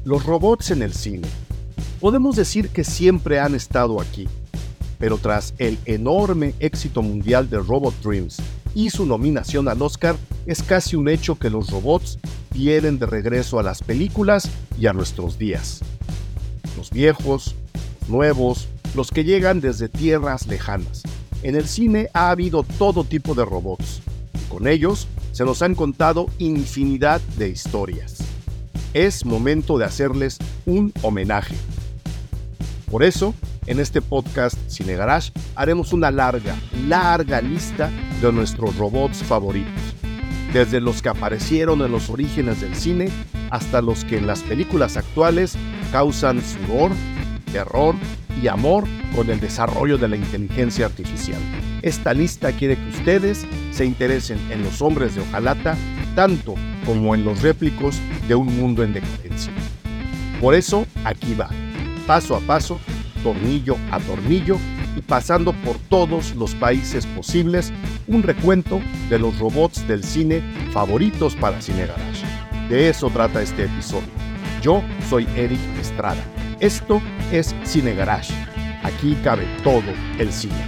Los robots en el cine. Podemos decir que siempre han estado aquí, pero tras el enorme éxito mundial de Robot Dreams y su nominación al Oscar, es casi un hecho que los robots vienen de regreso a las películas y a nuestros días. Los viejos, los nuevos, los que llegan desde tierras lejanas. En el cine ha habido todo tipo de robots, y con ellos se nos han contado infinidad de historias. Es momento de hacerles un homenaje. Por eso, en este podcast Cine Garage haremos una larga lista de nuestros robots favoritos. Desde los que aparecieron en los orígenes del cine hasta los que en las películas actuales causan furor, terror y amor con el desarrollo de la inteligencia artificial. Esta lista quiere que ustedes se interesen en los hombres de hojalata tanto como en los réplicos de un mundo en decadencia. Por eso, aquí va, paso a paso, tornillo a tornillo y pasando por todos los países posibles, un recuento de los robots del cine favoritos para Cine Garage. De eso trata este episodio. Yo soy Eric Estrada. Esto es Cine Garage. Aquí cabe todo el cine.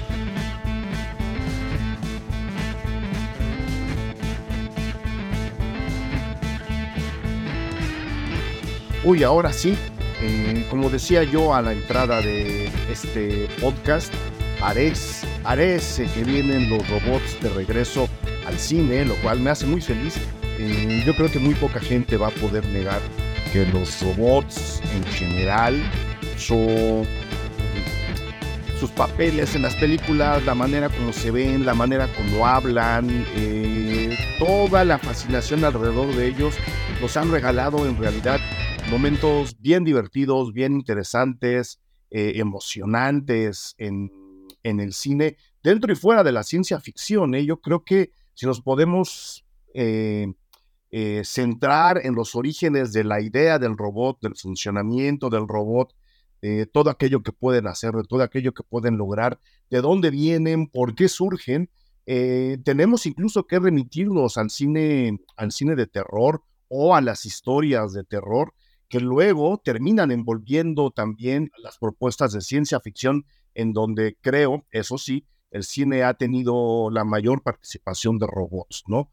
Uy, ahora sí, como decía yo a la entrada de este podcast, parece que vienen los robots de regreso al cine, lo cual me hace muy feliz. Yo creo que muy poca gente va a poder negar que los robots en general, sus papeles en las películas, la manera como se ven, la manera como hablan, toda la fascinación alrededor de ellos, nos han regalado en realidad momentos bien divertidos, bien interesantes, emocionantes en el cine, dentro y fuera de la ciencia ficción. Yo creo que si nos podemos centrar en los orígenes de la idea del robot, del funcionamiento del robot, todo aquello que pueden hacer, de todo aquello que pueden lograr, de dónde vienen, por qué surgen, tenemos incluso que remitirnos al cine de terror o a las historias de terror, que luego terminan envolviendo también las propuestas de ciencia ficción, en donde creo, eso sí, el cine ha tenido la mayor participación de robots, ¿no?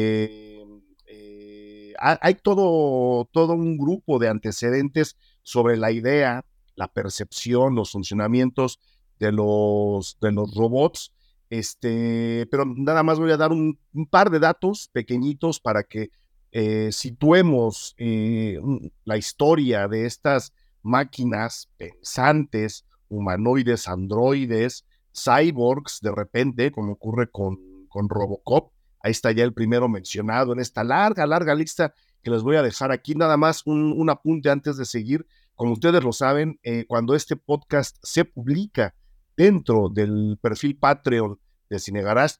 Hay todo un grupo de antecedentes sobre la idea, la percepción, los funcionamientos de los robots, pero nada más voy a dar un par de datos pequeñitos para que situemos la historia de estas máquinas pensantes, humanoides, androides, cyborgs, de repente, como ocurre con Robocop. Ahí está ya el primero mencionado en esta larga lista que les voy a dejar aquí. Nada más un apunte antes de seguir. Como ustedes lo saben, cuando este podcast se publica dentro del perfil Patreon de Cine Garage,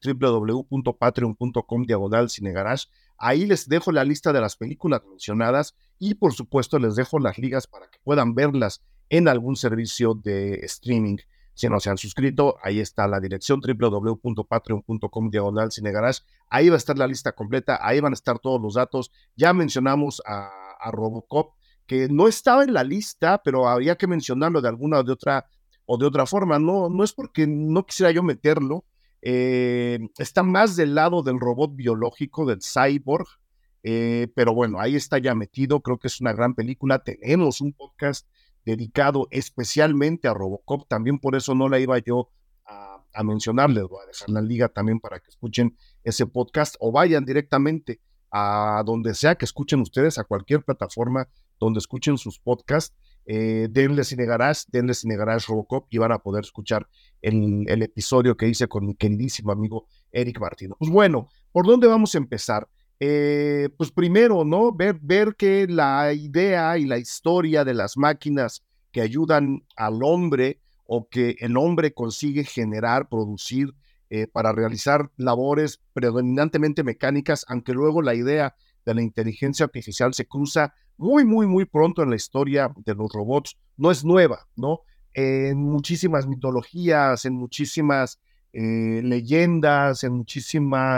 www.patreon.com/Cine Garage, ahí les dejo la lista de las películas mencionadas y por supuesto les dejo las ligas para que puedan verlas en algún servicio de streaming. Si no se han suscrito, ahí está la dirección www.patreon.com/Cine Garage. Ahí va a estar la lista completa, ahí van a estar todos los datos. Ya mencionamos a Robocop, que no estaba en la lista, pero había que mencionarlo de alguna o de otra forma. No es porque no quisiera yo meterlo, está más del lado del robot biológico, del cyborg, pero bueno, ahí está ya metido. Creo que es una gran película. Tenemos un podcast dedicado especialmente a Robocop, también por eso no la iba yo a mencionarles. Voy a dejar la liga también para que escuchen ese podcast o vayan directamente a donde sea que escuchen ustedes, a cualquier plataforma donde escuchen sus podcasts. Denle Cine Garage Robocop y van a poder escuchar el episodio que hice con mi queridísimo amigo Eric Martino. Pues bueno, ¿por dónde vamos a empezar? Pues primero, ¿no? Ver que la idea y la historia de las máquinas que ayudan al hombre o que el hombre consigue generar, producir, para realizar labores predominantemente mecánicas, aunque luego la idea de la inteligencia artificial se cruza muy pronto en la historia de los robots, no es nueva, ¿no? En muchísimas mitologías, en muchísimas leyendas, en muchísimas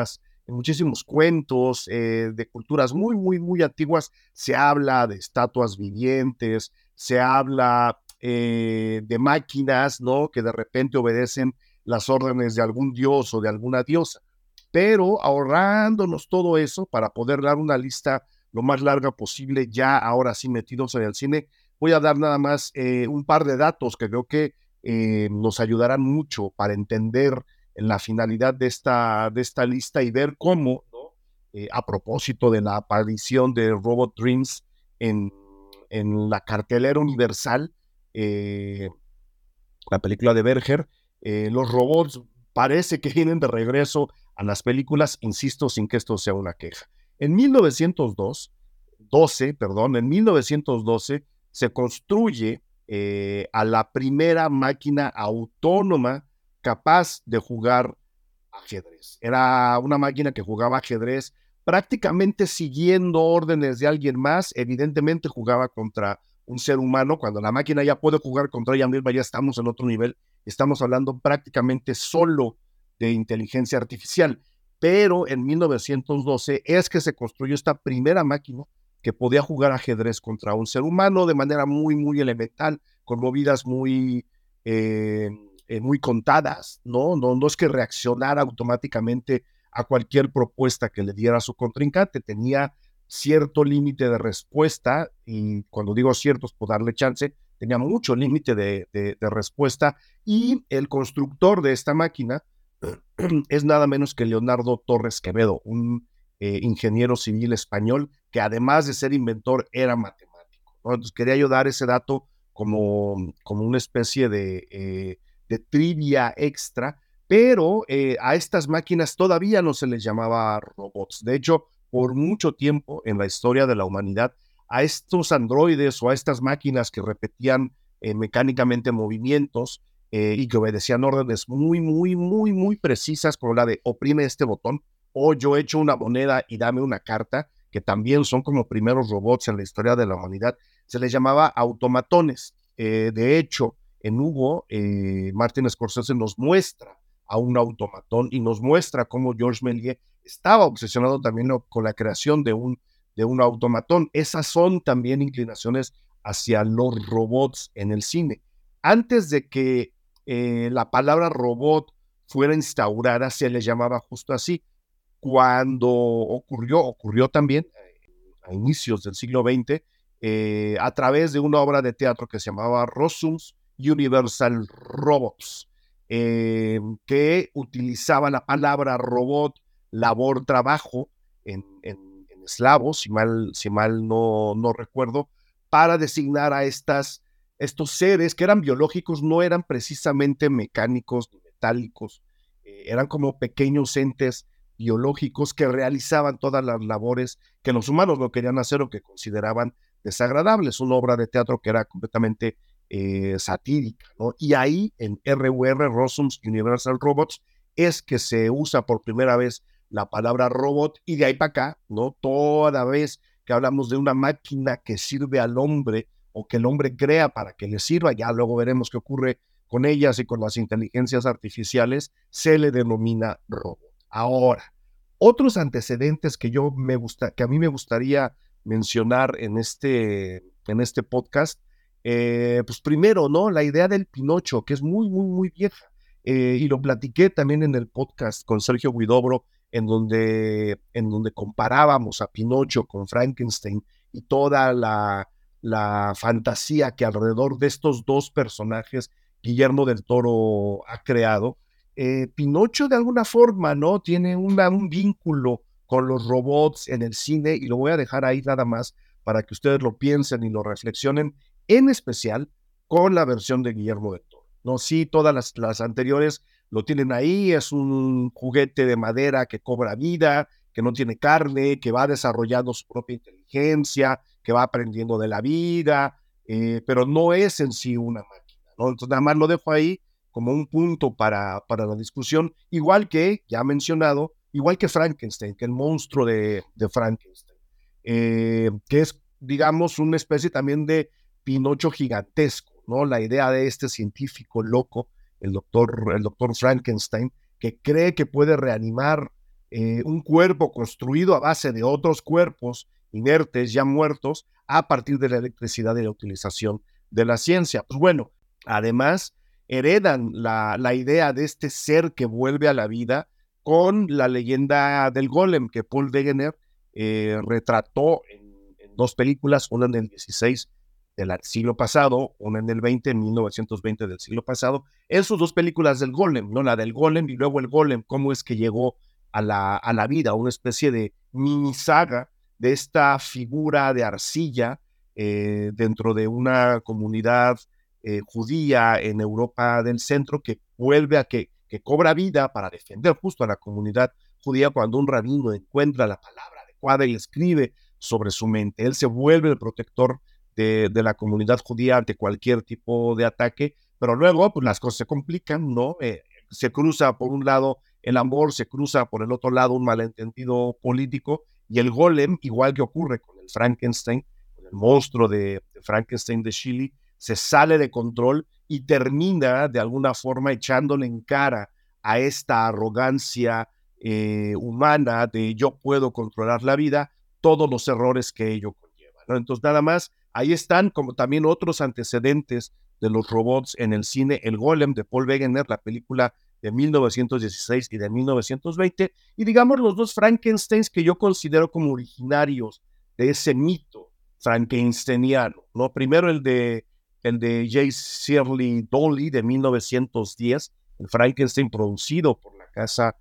muchísimos cuentos de culturas muy, muy, muy antiguas. Se habla de estatuas vivientes, se habla de máquinas, ¿no? Que de repente obedecen las órdenes de algún dios o de alguna diosa. Pero ahorrándonos todo eso para poder dar una lista lo más larga posible, ya ahora sí metidos en el cine, voy a dar nada más un par de datos que creo que nos ayudarán mucho para entender en la finalidad de esta lista y ver cómo, ¿no? A propósito de la aparición de Robot Dreams en, en la cartelera universal, eh, la película de Berger, los robots parece que vienen de regreso a las películas, insisto, sin que esto sea una queja. En 1912 se construye a la primera máquina autónoma capaz de jugar ajedrez. Era una máquina que jugaba ajedrez prácticamente siguiendo órdenes de alguien más. Evidentemente jugaba contra un ser humano. Cuando la máquina ya puede jugar contra ella misma, ya estamos en otro nivel. Estamos hablando prácticamente solo de inteligencia artificial. Pero en 1912 es que se construyó esta primera máquina que podía jugar ajedrez contra un ser humano de manera muy, muy elemental, con movidas muy contadas, ¿no? No es que reaccionara automáticamente a cualquier propuesta que le diera su contrincante, tenía cierto límite de respuesta, y cuando digo ciertos, por darle chance, tenía mucho límite de respuesta, y el constructor de esta máquina es nada menos que Leonardo Torres Quevedo, un ingeniero civil español que además de ser inventor era matemático, ¿no? Entonces quería yo dar ese dato como una especie de trivia extra, pero a estas máquinas todavía no se les llamaba robots. De hecho, por mucho tiempo en la historia de la humanidad, a estos androides o a estas máquinas que repetían mecánicamente movimientos y que obedecían órdenes muy, muy, muy, muy precisas, como la de oprime este botón, o yo echo una moneda y dame una carta, que también son como primeros robots en la historia de la humanidad, se les llamaba automatones. De hecho, en Hugo, Martin Scorsese nos muestra a un automatón y nos muestra cómo Georges Méliès estaba obsesionado también con la creación de un automatón. Esas son también inclinaciones hacia los robots en el cine. Antes de que la palabra robot fuera instaurada, se le llamaba justo así. Cuando ocurrió también a inicios del siglo XX, a través de una obra de teatro que se llamaba Rossum's Universal Robots, que utilizaba la palabra robot, labor, trabajo, en eslavo, si mal no recuerdo, para designar a estos seres que eran biológicos, no eran precisamente mecánicos ni metálicos, eran como pequeños entes biológicos que realizaban todas las labores que los humanos no querían hacer o que consideraban desagradables. Una obra de teatro que era completamente satírica, ¿no? Y ahí en RUR, Rossum's Universal Robots, es que se usa por primera vez la palabra robot, y de ahí para acá, ¿no? Toda vez que hablamos de una máquina que sirve al hombre o que el hombre crea para que le sirva, ya luego veremos qué ocurre con ellas y con las inteligencias artificiales, se le denomina robot. Ahora, otros antecedentes que a mí me gustaría mencionar en este podcast, pues primero, ¿no? La idea del Pinocho, que es muy, muy, muy vieja, y lo platiqué también en el podcast con Sergio Huidobro, en donde comparábamos a Pinocho con Frankenstein y toda la fantasía que alrededor de estos dos personajes Guillermo del Toro ha creado. Pinocho de alguna forma, ¿no? Tiene un vínculo con los robots en el cine, y lo voy a dejar ahí nada más para que ustedes lo piensen y lo reflexionen, en especial con la versión de Guillermo del Toro. No, sí, todas las anteriores lo tienen ahí, es un juguete de madera que cobra vida, que no tiene carne, que va desarrollando su propia inteligencia, que va aprendiendo de la vida, pero no es en sí una máquina, ¿no? Entonces nada más lo dejo ahí como un punto para la discusión, igual que, ya mencionado, igual que Frankenstein, que el monstruo de Frankenstein, que es, digamos, una especie también de Pinocho gigantesco, ¿no? La idea de este científico loco, el doctor Frankenstein, que cree que puede reanimar un cuerpo construido a base de otros cuerpos inertes, ya muertos, a partir de la electricidad y la utilización de la ciencia. Pues bueno, además heredan la idea de este ser que vuelve a la vida con la leyenda del golem que Paul Wegener retrató en dos películas, una en el 16 del siglo pasado, una en el 20, en 1920 del siglo pasado, en sus dos películas del golem, ¿no? La del golem y luego el golem, cómo es que llegó a la vida, una especie de mini saga de esta figura de arcilla dentro de una comunidad judía en Europa del centro que vuelve a que cobra vida para defender justo a la comunidad judía cuando un rabino encuentra la palabra adecuada y escribe sobre su mente. Él se vuelve el protector de la comunidad judía ante cualquier tipo de ataque, pero luego pues, las cosas se complican, ¿no? Se cruza por un lado el amor, se cruza por el otro lado un malentendido político, y el golem, igual que ocurre con el Frankenstein, con el monstruo de Frankenstein de Shelley, se sale de control y termina de alguna forma echándole en cara a esta arrogancia humana de yo puedo controlar la vida, todos los errores que ello conlleva, ¿no? Entonces nada más, ahí están como también otros antecedentes de los robots en el cine, el Golem de Paul Wegener, la película de 1916 y de 1920, y digamos los dos Frankensteins que yo considero como originarios de ese mito frankensteiniano, ¿no? Primero el de J. Shirley Dolly de 1910, el Frankenstein producido por la casa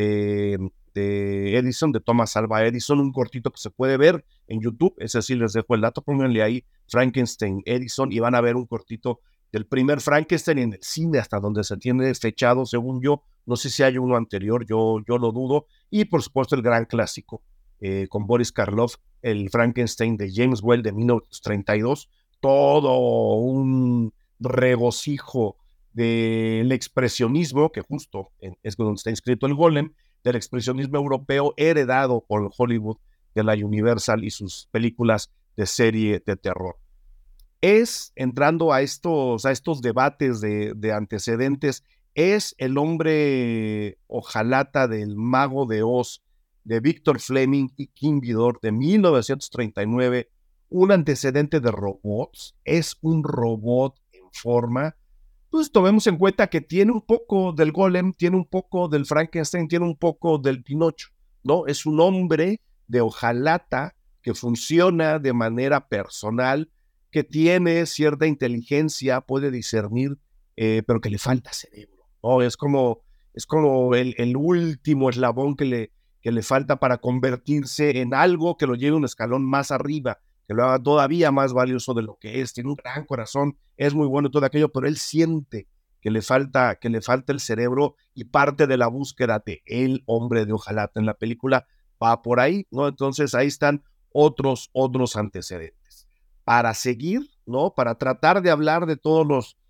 de Edison, de Thomas Alva Edison, un cortito que se puede ver en YouTube, ese sí les dejo el dato, pónganle ahí Frankenstein Edison y van a ver un cortito del primer Frankenstein en el cine, hasta donde se tiene fechado, según yo, no sé si hay uno anterior, yo lo dudo, y por supuesto el gran clásico, con Boris Karloff, el Frankenstein de James Whale de 1932, todo un regocijo del expresionismo, que justo es donde está inscrito el Golem, del expresionismo europeo heredado por Hollywood de la Universal y sus películas de serie de terror. Es, entrando a estos debates de antecedentes, es el hombre hojalata del Mago de Oz, de Victor Fleming y King Vidor, de 1939, un antecedente de robots, es un robot en forma. Pues tomemos en cuenta que tiene un poco del Golem, tiene un poco del Frankenstein, tiene un poco del Pinocho, ¿no? Es un hombre de hojalata que funciona de manera personal, que tiene cierta inteligencia, puede discernir, pero que le falta cerebro, ¿no? Es como el último eslabón que le falta para convertirse en algo que lo lleve un escalón más arriba, que lo haga todavía más valioso de lo que es. Tiene un gran corazón, es muy bueno todo aquello, pero él siente que le falta el cerebro, y parte de la búsqueda de el hombre de hojalata en la película va por ahí, ¿no? Entonces ahí están otros antecedentes. Para seguir, ¿no? Para tratar de hablar de todos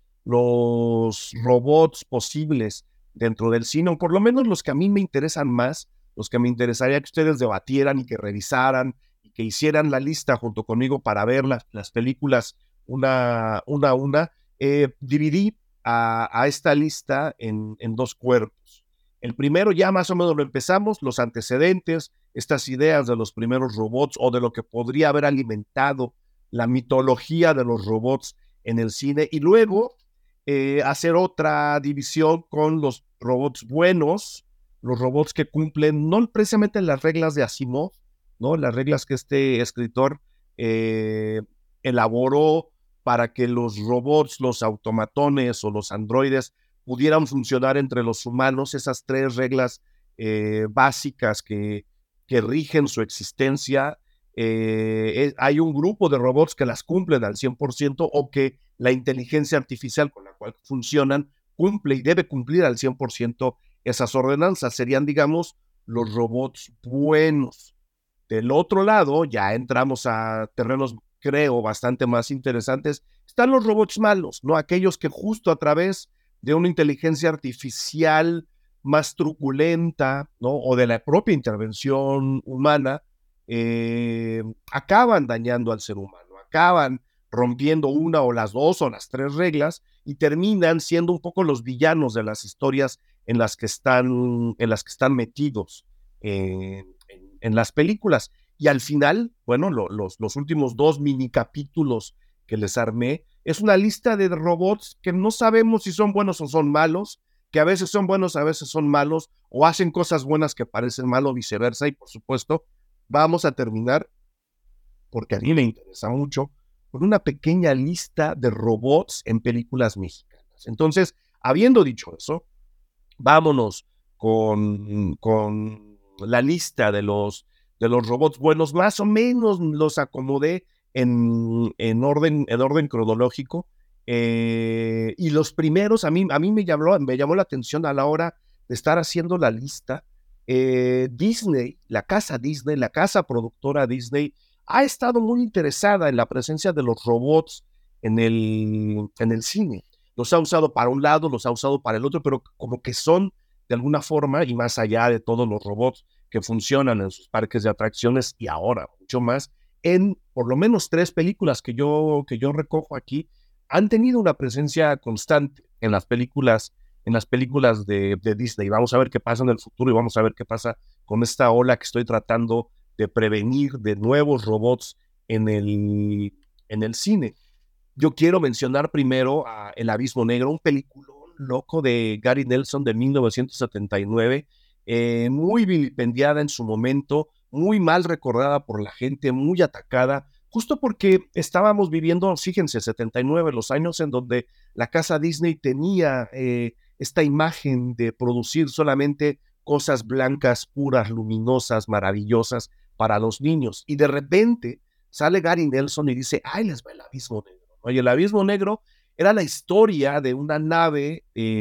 los robots posibles dentro del cine, o por lo menos los que a mí me interesan más, los que me interesaría que ustedes debatieran y que revisaran, que hicieran la lista junto conmigo para ver las películas una a una, dividí a esta lista en dos cuerpos. El primero ya más o menos lo empezamos, los antecedentes, estas ideas de los primeros robots o de lo que podría haber alimentado la mitología de los robots en el cine, y luego hacer otra división con los robots buenos, los robots que cumplen no precisamente las reglas de Asimov, ¿no? Las reglas que este escritor elaboró para que los robots, los automatones o los androides pudieran funcionar entre los humanos, esas tres reglas básicas que rigen su existencia. Hay un grupo de robots que las cumplen al 100%, o que la inteligencia artificial con la cual funcionan cumple y debe cumplir al 100% esas ordenanzas. Serían, digamos, los robots buenos. Del otro lado, ya entramos a terrenos, creo, bastante más interesantes. Están los robots malos, ¿no? Aquellos que justo a través de una inteligencia artificial más truculenta, ¿no? O de la propia intervención humana, acaban dañando al ser humano, acaban rompiendo una o las dos o las tres reglas y terminan siendo un poco los villanos de las historias en las que están metidos en las películas. Y al final, bueno, los últimos 2 mini capítulos que les armé, es una lista de robots que no sabemos si son buenos o son malos, que a veces son buenos, a veces son malos, o hacen cosas buenas que parecen malos, viceversa. Y por supuesto, vamos a terminar, porque a mí me interesa mucho, con una pequeña lista de robots en películas mexicanas. Entonces, habiendo dicho eso, vámonos con la lista de los robots buenos. Más o menos los acomodé en orden cronológico. Y los primeros, a mí me llamó la atención a la hora de estar haciendo la lista. Disney, la casa productora Disney, ha estado muy interesada en la presencia de los robots en el cine. Los ha usado para un lado, los ha usado para el otro, pero como que son de alguna forma, y más allá de todos los robots que funcionan en sus parques de atracciones y ahora mucho más, en por lo menos 3 películas que yo recojo aquí, han tenido una presencia constante en las películas de Disney. Vamos a ver qué pasa en el futuro y vamos a ver qué pasa con esta ola que estoy tratando de prevenir de nuevos robots en el cine. Yo quiero mencionar primero a El Abismo Negro, un película loco de Gary Nelson de 1979, muy vilipendiada en su momento, muy mal recordada por la gente, muy atacada, justo porque estábamos viviendo, fíjense, 79, los años en donde la casa Disney tenía esta imagen de producir solamente cosas blancas, puras, luminosas, maravillosas para los niños. Y de repente sale Gary Nelson y dice, ¡ay, les va el abismo negro! Y el abismo negro era la historia de una nave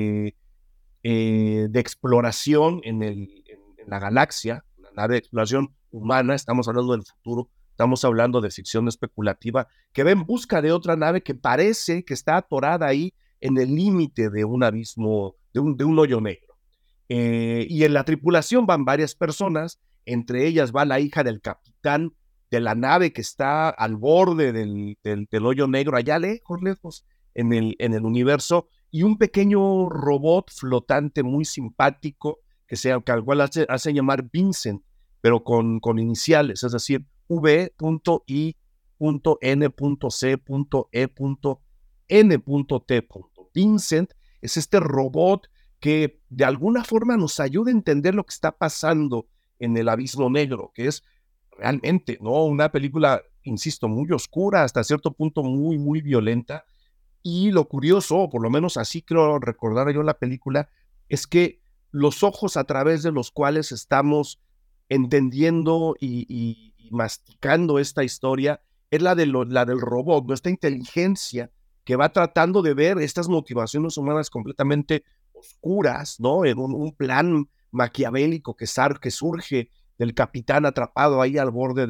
de exploración en la galaxia, una nave de exploración humana. Estamos hablando del futuro, estamos hablando de ficción especulativa, que va en busca de otra nave que parece que está atorada ahí en el límite de un abismo, de un hoyo negro. Y en la tripulación van varias personas, entre ellas va la hija del capitán de la nave que está al borde del hoyo negro, allá lejos, en el universo, y un pequeño robot flotante muy simpático que al cual hace llamar Vincent, pero con iniciales, es decir, V.I.N.C.E.N.T. Vincent es este robot que de alguna forma nos ayuda a entender lo que está pasando en el abismo negro, que es realmente, ¿no? Una película, insisto, muy oscura, hasta cierto punto muy, muy violenta. Y lo curioso, o por lo menos así creo recordar yo la película, es que los ojos a través de los cuales estamos entendiendo y masticando esta historia es la del robot, nuestra inteligencia que va tratando de ver estas motivaciones humanas completamente oscuras, ¿no? En un plan maquiavélico que surge del capitán atrapado ahí al borde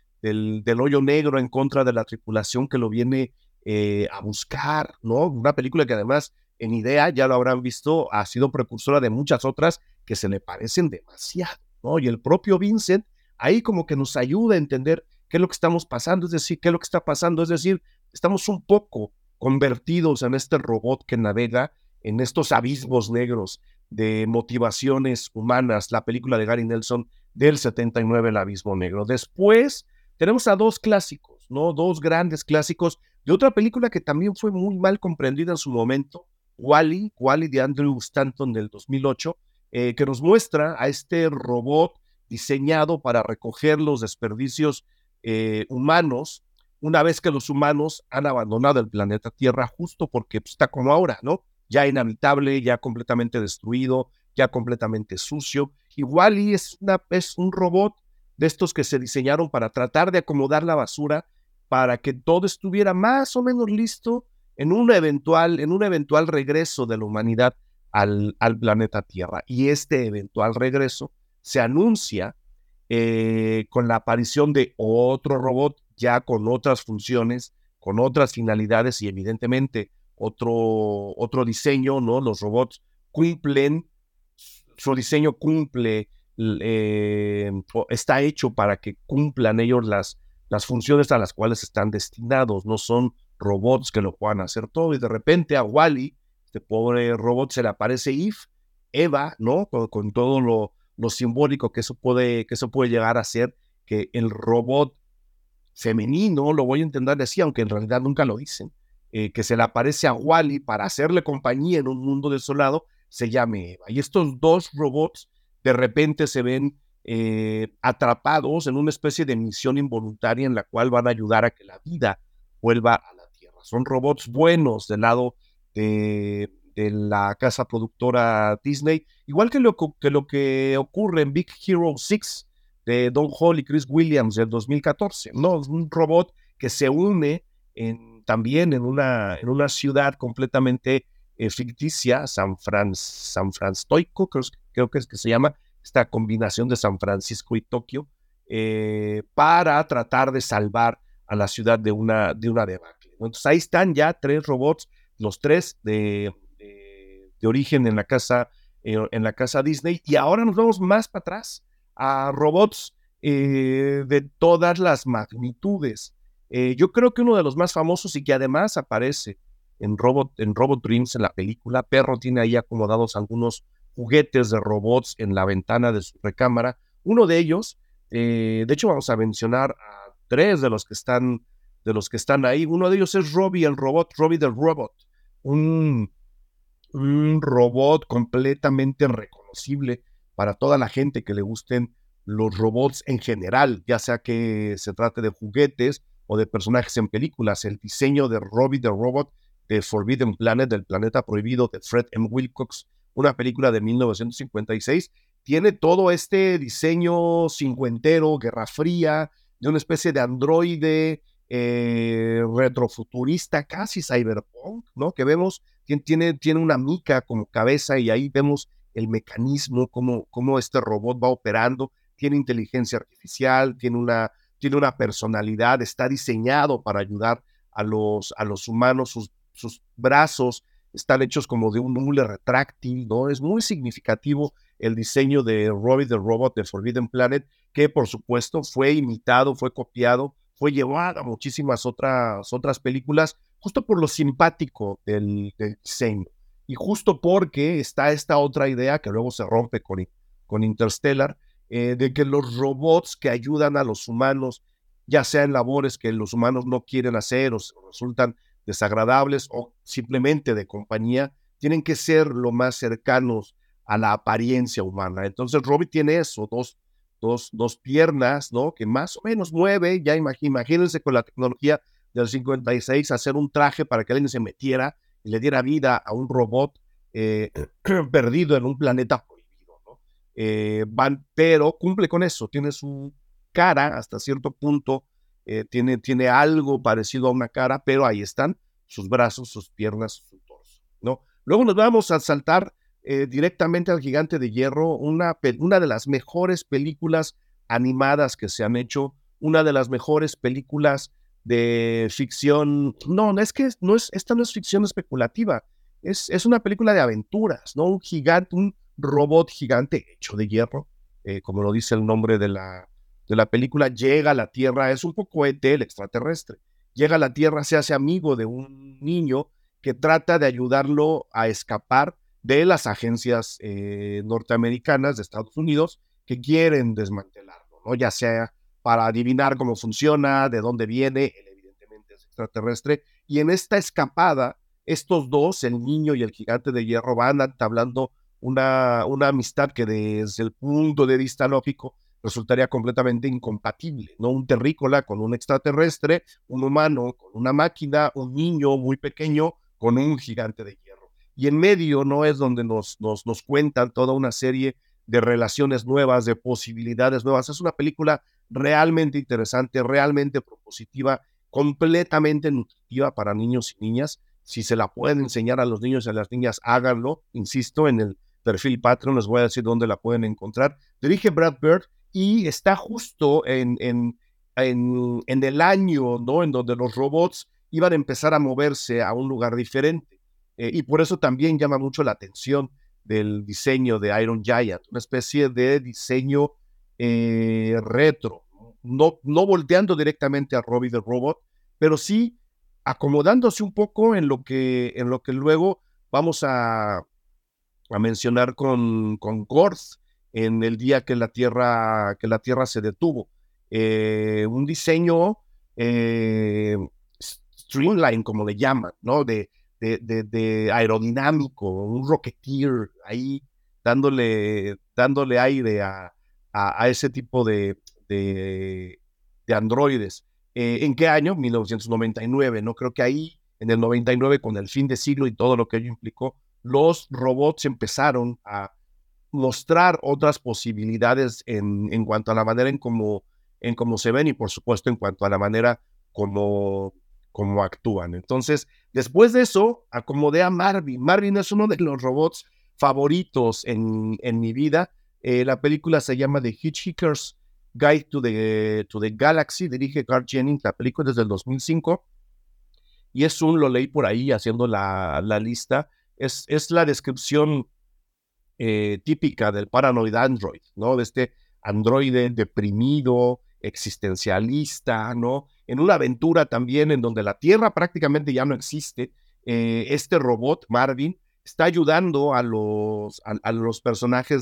del hoyo negro en contra de la tripulación que lo viene a buscar, ¿no? Una película que además en idea, ya lo habrán visto, ha sido precursora de muchas otras que se le parecen demasiado, ¿no? Y el propio Vincent ahí como que nos ayuda a entender qué es lo que estamos pasando, es decir, qué es lo que está pasando, es decir, estamos un poco convertidos en este robot que navega en estos abismos negros de motivaciones humanas, la película de Gary Nelson del 79, El Abismo Negro. Después tenemos a 2 clásicos, ¿no? 2 grandes clásicos de otra película que también fue muy mal comprendida en su momento, Wall-E de Andrew Stanton del 2008, que nos muestra a este robot diseñado para recoger los desperdicios humanos una vez que los humanos han abandonado el planeta Tierra, justo porque pues, está como ahora, ¿no? Ya inhabitable, ya completamente destruido, ya completamente sucio. Y Wall-E es un robot de estos que se diseñaron para tratar de acomodar la basura para que todo estuviera más o menos listo en un eventual regreso de la humanidad al planeta Tierra. Y este eventual regreso se anuncia con la aparición de otro robot ya con otras funciones, con otras finalidades y evidentemente otro diseño, ¿no? Los robots su diseño está hecho para que cumplan ellos las funciones a las cuales están destinados, no son robots que lo puedan hacer todo. Y de repente a Wall-E, este pobre robot, se le aparece Eva, ¿no? Con todo lo simbólico que eso puede llegar a ser, que el robot femenino, lo voy a entender así, aunque en realidad nunca lo dicen, que se le aparece a Wally para hacerle compañía en un mundo desolado, se llame Eva. Y estos dos robots de repente se ven atrapados en una especie de misión involuntaria en la cual van a ayudar a que la vida vuelva a la Tierra. Son robots buenos del lado de la casa productora Disney, igual que lo que ocurre en Big Hero 6 de Don Hall y Chris Williams del 2014, ¿no? Un robot que se une también en una ciudad completamente ficticia, San Francisco, creo que es que se llama, esta combinación de San Francisco y Tokio, para tratar de salvar a la ciudad de una debacle. Entonces ahí están ya 3 robots, los 3 de origen en la casa Disney, y ahora nos vamos más para atrás a robots de todas las magnitudes. Yo creo que uno de los más famosos y que además aparece en Robot Dreams, en la película, Perro tiene ahí acomodados algunos juguetes de robots en la ventana de su recámara. Uno de ellos, de hecho vamos a mencionar a 3 de los que están ahí. Uno de ellos es Robbie the Robot, un robot completamente reconocible para toda la gente que le gusten los robots en general, ya sea que se trate de juguetes o de personajes en películas. El diseño de Robbie the Robot de Forbidden Planet, del planeta prohibido, de Fred M. Wilcox, una película de 1956, tiene todo este diseño cincuentero, Guerra Fría, de una especie de androide retrofuturista, casi cyberpunk, ¿no? Que vemos, tiene una mica como cabeza y ahí vemos el mecanismo, cómo este robot va operando, tiene inteligencia artificial, tiene una personalidad, está diseñado para ayudar a los humanos, sus brazos están hechos como de un hule retráctil, ¿no? Es muy significativo el diseño de Robbie the Robot de Forbidden Planet, que por supuesto fue imitado, fue copiado, fue llevado a muchísimas otras películas, justo por lo simpático del diseño. Y justo porque está esta otra idea que luego se rompe con Interstellar, de que los robots que ayudan a los humanos, ya sea en labores que los humanos no quieren hacer o resultan desagradables o simplemente de compañía, tienen que ser lo más cercanos a la apariencia humana. Entonces Robbie tiene eso, dos piernas, ¿no? Que más o menos mueve, ya imagínense con la tecnología del 56 hacer un traje para que alguien se metiera y le diera vida a un robot perdido en un planeta prohibido, ¿no? Pero cumple con eso, tiene su cara hasta cierto punto, tiene algo parecido a una cara, pero ahí están sus brazos, sus piernas, su torso, ¿no? Luego nos vamos a saltar directamente al Gigante de Hierro, una de las mejores películas animadas que se han hecho, una de las mejores películas de ficción. No, esta no es ficción especulativa, es una película de aventuras, ¿no? Un robot gigante hecho de hierro, como lo dice el nombre de la película, llega a la Tierra, es un poco ET, el extraterrestre, llega a la Tierra, se hace amigo de un niño que trata de ayudarlo a escapar de las agencias norteamericanas de Estados Unidos que quieren desmantelarlo, ¿no? Ya sea para adivinar cómo funciona, de dónde viene, él evidentemente es extraterrestre, y en esta escapada, estos dos, el niño y el Gigante de Hierro, van entablando una amistad que desde el punto de vista lógico resultaría completamente incompatible, ¿no? Un terrícola con un extraterrestre, un humano con una máquina, un niño muy pequeño con un gigante de hierro. Y en medio no es donde nos cuentan toda una serie de relaciones nuevas, de posibilidades nuevas. Es una película realmente interesante, realmente propositiva, completamente nutritiva para niños y niñas. Si se la pueden enseñar a los niños y a las niñas, háganlo. Insisto, en el perfil Patreon les voy a decir dónde la pueden encontrar. Dirige Brad Bird y está justo en el año, ¿no? En donde los robots iban a empezar a moverse a un lugar diferente. Y por eso también llama mucho la atención del diseño de Iron Giant, una especie de diseño retro, no volteando directamente a Robbie the Robot, pero sí acomodándose un poco en lo que luego vamos a mencionar con Gorth, en el día que la Tierra se detuvo. Un diseño streamline, como le llaman, ¿no? De aerodinámico, un rocketeer ahí dándole aire a ese tipo de androides. ¿En qué año? 1999, ¿no? Creo que ahí, en el 99, con el fin de siglo y todo lo que ello implicó, los robots empezaron a mostrar otras posibilidades en cuanto a la manera en cómo se ven y, por supuesto, en cuanto a la manera como actúan. Entonces, después de eso, acomodé a Marvin. Marvin es uno de los robots favoritos en mi vida. La película se llama The Hitchhiker's Guide to the Galaxy, dirige Garth Jennings, la película es del 2005, y lo leí por ahí haciendo la lista, es la descripción típica del Paranoid Android, ¿no? De este androide deprimido, existencialista, ¿no? En una aventura también en donde la Tierra prácticamente ya no existe, este robot, Marvin, está ayudando a los personajes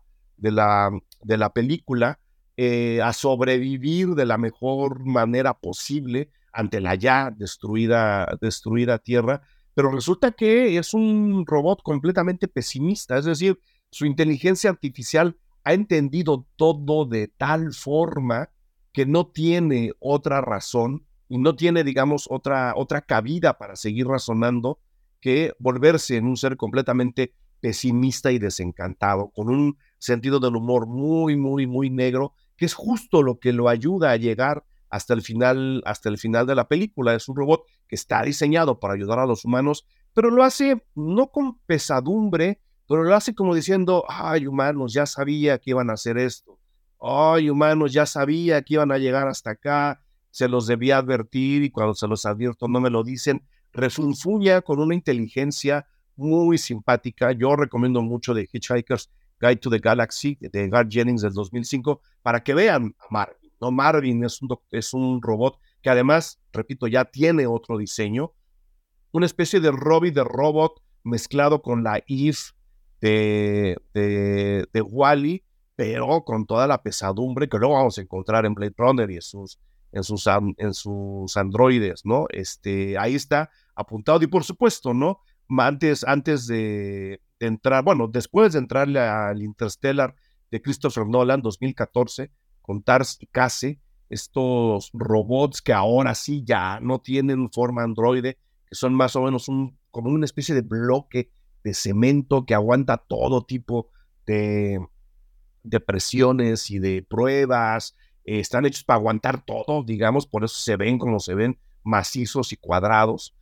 de la película a sobrevivir de la mejor manera posible ante la ya destruida Tierra, pero resulta que es un robot completamente pesimista, es decir, su inteligencia artificial ha entendido todo de tal forma que no tiene otra razón y no tiene, digamos, otra cabida para seguir razonando que volverse en un ser completamente pesimista y desencantado, con un sentido del humor muy, muy, muy negro, que es justo lo que lo ayuda a llegar hasta el final de la película. Es un robot que está diseñado para ayudar a los humanos, pero lo hace no con pesadumbre, pero lo hace como diciendo, ay, humanos, ya sabía que iban a hacer esto. Ay, humanos, ya sabía que iban a llegar hasta acá. Se los debía advertir y cuando se los advierto no me lo dicen. Refunfuña con una inteligencia muy simpática. Yo recomiendo mucho The Hitchhiker's Guide to the Galaxy de Garth Jennings del 2005 para que vean a Marvin. ¿No? Marvin es un robot que además, repito, ya tiene otro diseño, una especie de Robbie de robot mezclado con la Eve de Wall-E, pero con toda la pesadumbre que luego vamos a encontrar en Blade Runner y en sus androides, ¿no? Ahí está apuntado y por supuesto, ¿no? Antes de entrar, bueno, después de entrarle al Interstellar de Christopher Nolan, 2014, con TARS y CASE, estos robots que ahora sí ya no tienen forma androide, que son más o menos como una especie de bloque de cemento que aguanta todo tipo de presiones y de pruebas. Están hechos para aguantar todo, digamos, por eso se ven como se ven, macizos y cuadrados.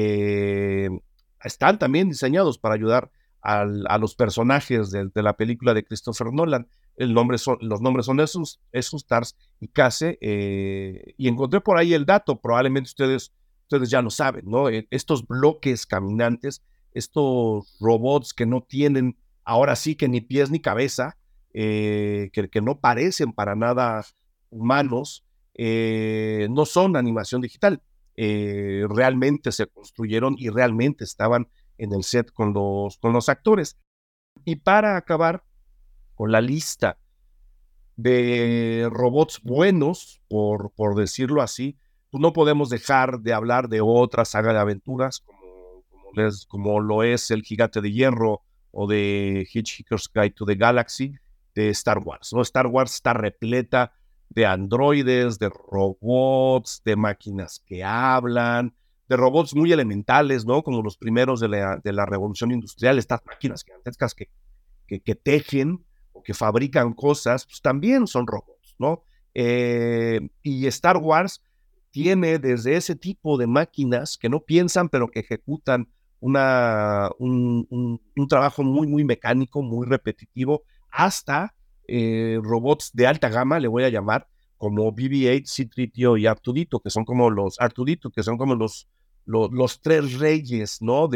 Están también diseñados para ayudar a los personajes de la película de Christopher Nolan. Los nombres son esos TARS y CASE, y encontré por ahí el dato, probablemente ustedes ya lo saben, ¿no? Estos bloques caminantes, estos robots que no tienen ahora sí que ni pies ni cabeza, que no parecen para nada humanos, no son animación digital, realmente se construyeron y realmente estaban en el set con los actores. Y para acabar con la lista de robots buenos, por decirlo así, pues no podemos dejar de hablar de otra saga de aventuras, como lo es El Gigante de Hierro o de Hitchhiker's Guide to the Galaxy de Star Wars, ¿no? Star Wars está repleta de androides, de robots, de máquinas que hablan, de robots muy elementales, ¿no? Como los primeros de la revolución industrial, estas máquinas gigantescas que tejen o que fabrican cosas, pues también son robots, ¿no? Y Star Wars tiene desde ese tipo de máquinas que no piensan, pero que ejecutan un trabajo muy, muy mecánico, muy repetitivo, hasta robots de alta gama, le voy a llamar, como BB-8, C-3PO y Artudito, que son como los Artudito, que son como los tres reyes, ¿no?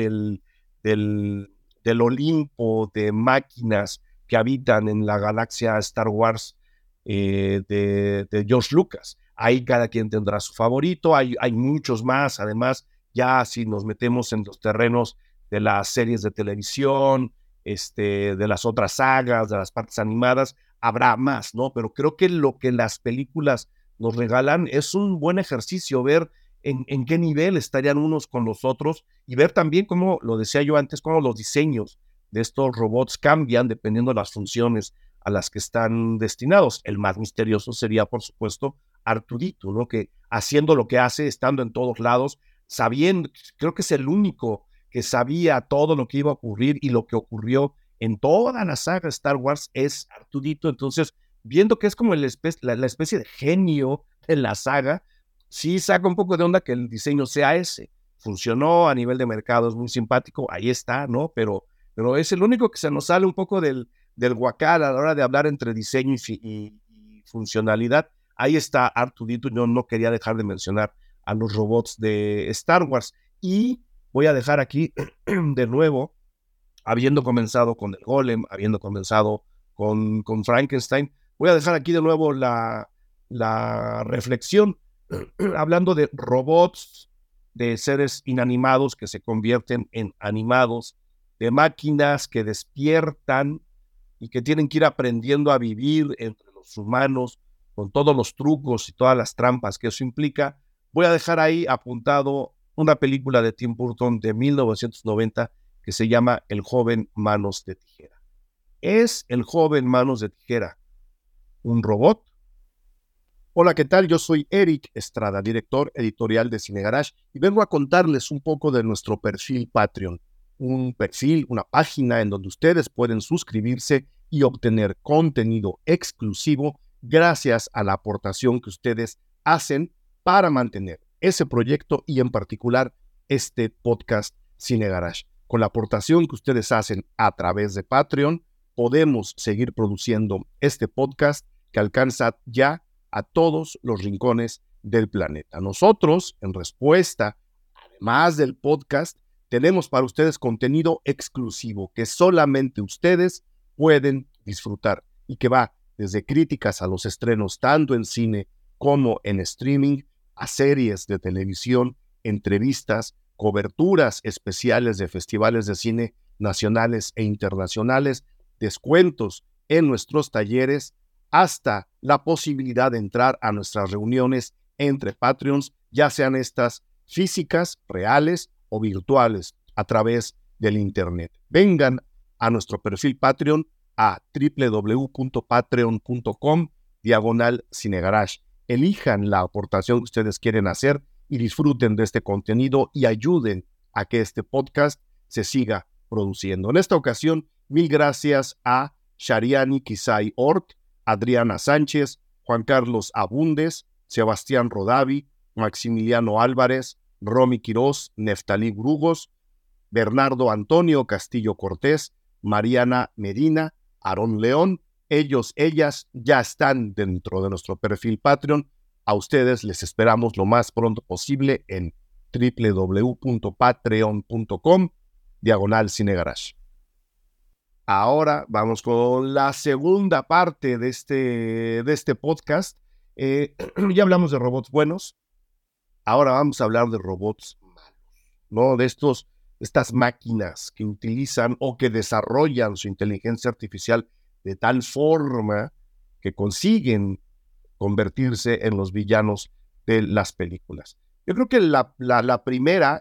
Del Olimpo de máquinas que habitan en la galaxia Star Wars de George Lucas. Ahí cada quien tendrá su favorito, hay muchos más, además, ya si nos metemos en los terrenos de las series de televisión, de las otras sagas, de las partes animadas, habrá más, ¿no? Pero creo que lo que las películas nos regalan es un buen ejercicio, ver en qué nivel estarían unos con los otros y ver también cómo, lo decía yo antes, cómo los diseños de estos robots cambian dependiendo de las funciones a las que están destinados. El más misterioso sería, por supuesto, Arturito, ¿no? Que haciendo lo que hace, estando en todos lados, sabiendo, creo que es el único que sabía todo lo que iba a ocurrir y lo que ocurrió en toda la saga Star Wars es Arturito. Entonces, viendo que es como la especie de genio de la saga, sí saca un poco de onda que el diseño sea ese. Funcionó a nivel de mercado, es muy simpático, ahí está, ¿no? Pero es el único que se nos sale un poco del guacal a la hora de hablar entre diseño y funcionalidad. Ahí está Arturito. Yo no quería dejar de mencionar a los robots de Star Wars. Y voy a dejar aquí de nuevo, habiendo comenzado con el Golem, habiendo comenzado con Frankenstein, voy a dejar aquí de nuevo la reflexión, hablando de robots, de seres inanimados que se convierten en animados, de máquinas que despiertan y que tienen que ir aprendiendo a vivir entre los humanos con todos los trucos y todas las trampas que eso implica. Voy a dejar ahí apuntado una película de Tim Burton de 1990 que se llama El joven manos de tijera. ¿Es el joven manos de tijera un robot? Hola, ¿qué tal? Yo soy Eric Estrada, director editorial de Cine Garage, y vengo a contarles un poco de nuestro perfil Patreon. Un perfil, una página en donde ustedes pueden suscribirse y obtener contenido exclusivo gracias a la aportación que ustedes hacen para mantener ese proyecto y en particular este podcast Cine Garage. Con la aportación que ustedes hacen a través de Patreon, podemos seguir produciendo este podcast que alcanza ya a todos los rincones del planeta. Nosotros, en respuesta, además del podcast, tenemos para ustedes contenido exclusivo que solamente ustedes pueden disfrutar y que va desde críticas a los estrenos tanto en cine como en streaming, a series de televisión, entrevistas, coberturas especiales de festivales de cine nacionales e internacionales, descuentos en nuestros talleres, hasta la posibilidad de entrar a nuestras reuniones entre Patreons, ya sean estas físicas, reales o virtuales, a través del Internet. Vengan a nuestro perfil Patreon a www.patreon.com/cinegarage. Elijan la aportación que ustedes quieren hacer y disfruten de este contenido y ayuden a que este podcast se siga produciendo. En esta ocasión, mil gracias a Shariani Kisai Ort, Adriana Sánchez, Juan Carlos Abundes, Sebastián Rodavi, Maximiliano Álvarez, Romy Quirós, Neftalí Brugos, Bernardo Antonio Castillo Cortés, Mariana Medina, Aarón León. Ellos, ellas ya están dentro de nuestro perfil Patreon. A ustedes les esperamos lo más pronto posible en www.patreon.com/cinegarage. Ahora vamos con la segunda parte de este podcast. Ya hablamos de robots buenos. Ahora vamos a hablar de robots malos, ¿no? De estas máquinas que utilizan o que desarrollan su inteligencia artificial de tal forma que consiguen convertirse en los villanos de las películas. Yo creo que la primera,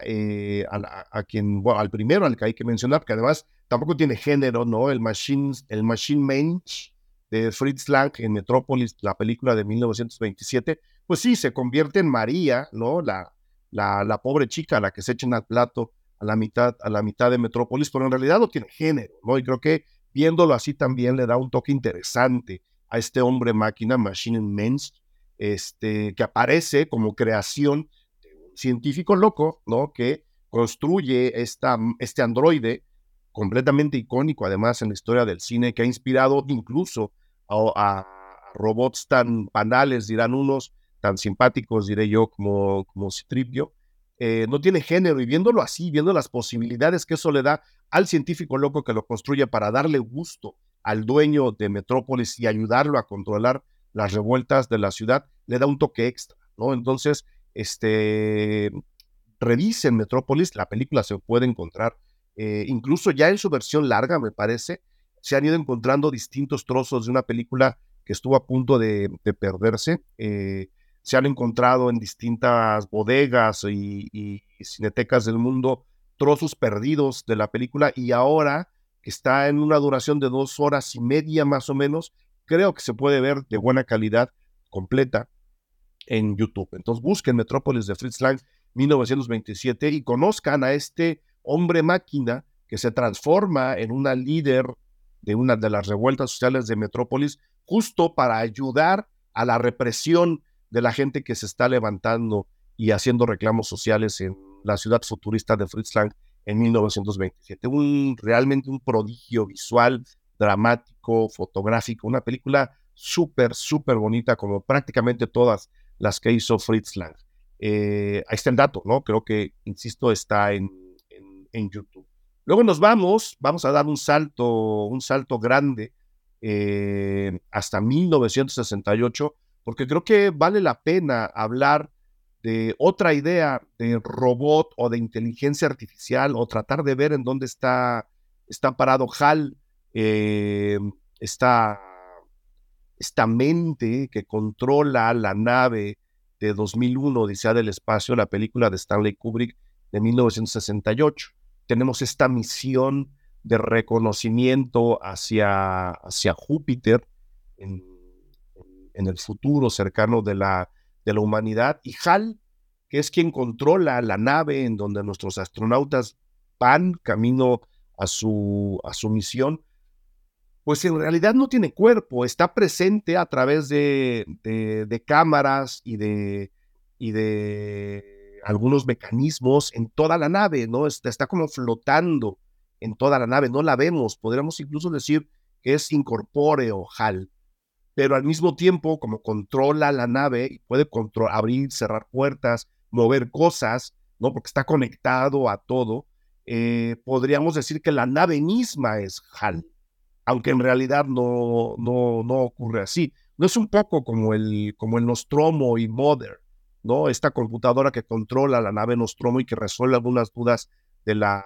al primero al que hay que mencionar, que además tampoco tiene género, ¿no? El Machine Mensch de Fritz Lang en Metrópolis, la película de 1927, pues sí, se convierte en María, ¿no? La pobre chica a la que se echan al plato a la mitad de Metrópolis, pero en realidad no tiene género, ¿no? Y creo que viéndolo así también le da un toque interesante a este hombre máquina, Machine Mensch, que aparece como creación de un científico loco, ¿no? Que construye este androide completamente icónico, además, en la historia del cine, que ha inspirado incluso a robots tan banales, dirán unos, tan simpáticos, diré yo, como Citripio. No tiene género, y viéndolo así, viendo las posibilidades que eso le da al científico loco que lo construye para darle gusto al dueño de Metrópolis y ayudarlo a controlar las revueltas de la ciudad, le da un toque extra, ¿no? Entonces, revisen Metrópolis, la película se puede encontrar incluso ya en su versión larga, me parece, se han ido encontrando distintos trozos de una película que estuvo a punto de perderse. Se han encontrado en distintas bodegas y cinetecas del mundo trozos perdidos de la película, y ahora que está en una duración de 2 horas y media más o menos, creo que se puede ver de buena calidad completa en YouTube. Entonces busquen Metrópolis de Fritz Lang 1927 y conozcan a este hombre máquina que se transforma en una líder de una de las revueltas sociales de Metrópolis, justo para ayudar a la represión de la gente que se está levantando y haciendo reclamos sociales en la ciudad futurista de Fritz Lang en 1927. Realmente un prodigio visual, dramático, fotográfico, una película súper, súper bonita, como prácticamente todas las que hizo Fritz Lang. Ahí está el dato, ¿no? Creo que, insisto, está en YouTube. Luego vamos a dar un salto grande hasta 1968, porque creo que vale la pena hablar de otra idea de robot o de inteligencia artificial, o tratar de ver en dónde está parado HAL, esta mente que controla la nave de 2001, Odisea del Espacio, la película de Stanley Kubrick de 1968. Tenemos esta misión de reconocimiento hacia Júpiter en el futuro cercano de la humanidad, y HAL, que es quien controla la nave en donde nuestros astronautas van camino a su misión, pues en realidad no tiene cuerpo, está presente a través de cámaras y de algunos mecanismos en toda la nave, ¿no? Está como flotando en toda la nave, no la vemos, podríamos incluso decir que es incorpóreo HAL, pero al mismo tiempo, como controla la nave y puede abrir, cerrar puertas, mover cosas, ¿no? Porque está conectado a todo, podríamos decir que la nave misma es HAL, aunque en realidad no ocurre así. No es un poco como el Nostromo y Mother, ¿no? Esta computadora que controla la nave Nostromo y que resuelve algunas dudas de la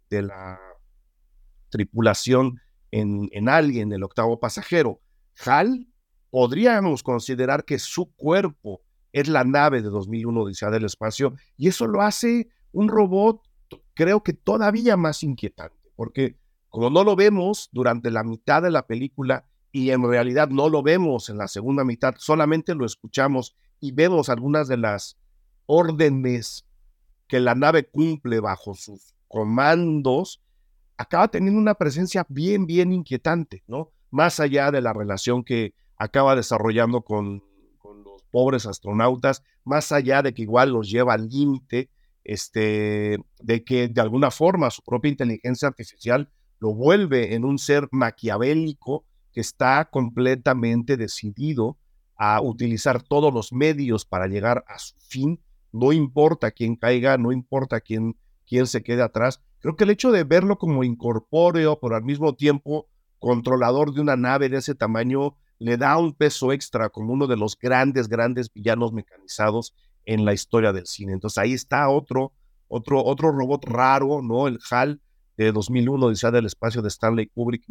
tripulación en Alien, el octavo pasajero. HAL, podríamos considerar que su cuerpo es la nave de 2001, Odisea del Espacio, y eso lo hace un robot, creo que todavía más inquietante, porque como no lo vemos durante la mitad de la película, y en realidad no lo vemos en la segunda mitad, solamente lo escuchamos y vemos algunas de las órdenes que la nave cumple bajo sus comandos, acaba teniendo una presencia bien, bien inquietante, ¿no? Más allá de la relación que acaba desarrollando con los pobres astronautas, más allá de que igual los lleva al límite, de que de alguna forma su propia inteligencia artificial lo vuelve en un ser maquiavélico que está completamente decidido a utilizar todos los medios para llegar a su fin, no importa quién caiga, no importa quién se quede atrás. Creo que el hecho de verlo como incorpóreo, pero al mismo tiempo controlador de una nave de ese tamaño, le da un peso extra como uno de los grandes villanos mecanizados en la historia del cine. Entonces ahí está otro robot raro, ¿no? El HAL de 2001, Odisea del Espacio de Stanley Kubrick,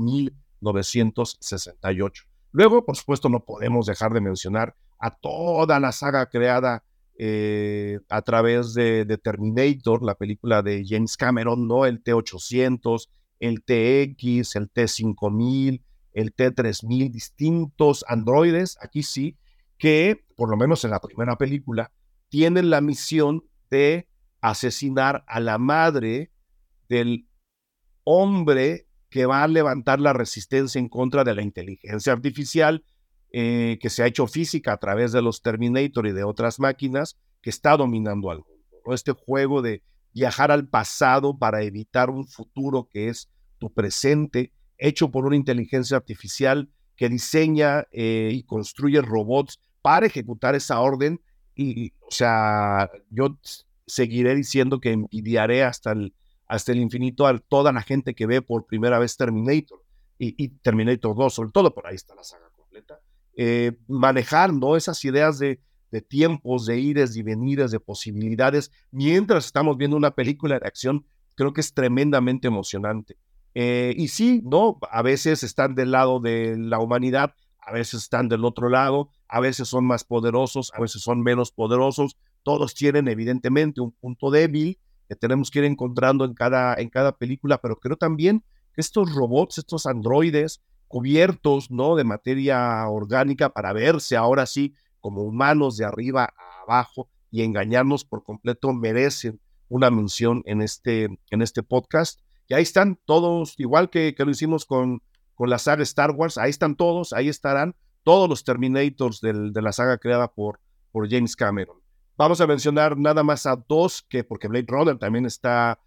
1968. Luego, por supuesto, no podemos dejar de mencionar a toda la saga creada a través de Terminator, la película de James Cameron, ¿no? El T-800, el TX, el T-5000, el T-3000, distintos androides, aquí sí, que, por lo menos en la primera película, tienen la misión de asesinar a la madre del hombre que va a levantar la resistencia en contra de la inteligencia artificial que se ha hecho física a través de los Terminator y de otras máquinas, que está dominando al mundo, ¿no? Este juego de viajar al pasado para evitar un futuro que es tu presente, hecho por una inteligencia artificial que diseña y construye robots para ejecutar esa orden. O sea, yo seguiré diciendo que envidiaré hasta el infinito a toda la gente que ve por primera vez Terminator y Terminator 2, sobre todo, por ahí está la saga completa. Manejar, ¿no?, esas ideas de tiempos, de ires y venires, de posibilidades, mientras estamos viendo una película de acción creo que es tremendamente emocionante. Y sí, ¿no? A veces están del lado de la humanidad, a veces están del otro lado, a veces son más poderosos, a veces son menos poderosos. Todos tienen evidentemente un punto débil que tenemos que ir encontrando en cada película, pero creo también que estos robots, estos androides cubiertos, ¿no? De materia orgánica para verse ahora sí como humanos de arriba a abajo y engañarnos por completo, merecen una mención en este podcast. Y ahí están todos, igual que lo hicimos con la saga Star Wars, ahí están todos, ahí estarán todos los Terminators de la saga creada por James Cameron. Vamos a mencionar nada más a dos, porque Blade Runner también está